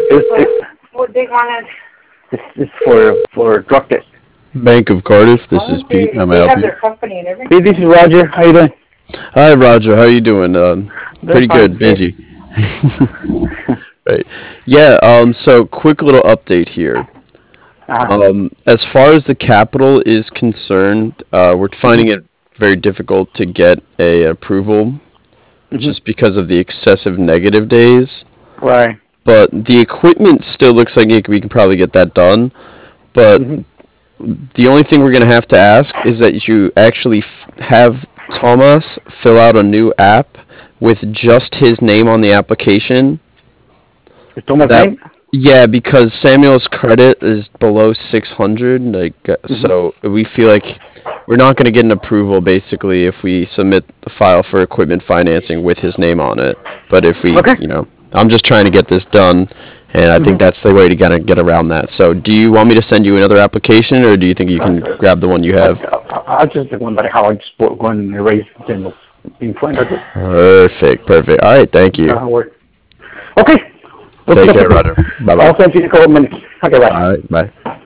What they wanted. This is for drug test. Bank of Cardiff. This is Pete. How may I They help have you? their company and Hey, everything. this is Roger. How you doing? Hi, Roger. How you doing? Doing Pretty fine, good. sir. Busy. Right. Yeah. So quick little update here. As far as the capital is concerned, we're Mhm. finding it very difficult to get a approval Mhm. just because of the excessive negative days. Right. But the equipment still looks like we can probably get that done. But Mhm. the only thing we're gonna have to ask is that you actually have Thomas fill out a new app with just his name on the application. Is Thomas' That name? Yeah, because Samuel's credit is below 600, Mhm. so we feel like we're not going to get an approval basically if we submit the file for equipment financing with his name on it. But if we, Okay. I'm just trying to get this done, and I think Mhm. that's the way to kind of get around that. So, do you want me to send you another application, or do you think you can grab the one you have? I'll just the one that how I just go and erase and being fine. That's it. Perfect, perfect. All right, thank you. That'll work. Okay. Okay. Take care, Okay. Roger. Bye bye. I'll send you in a couple minutes. Okay. All Bye. right, bye.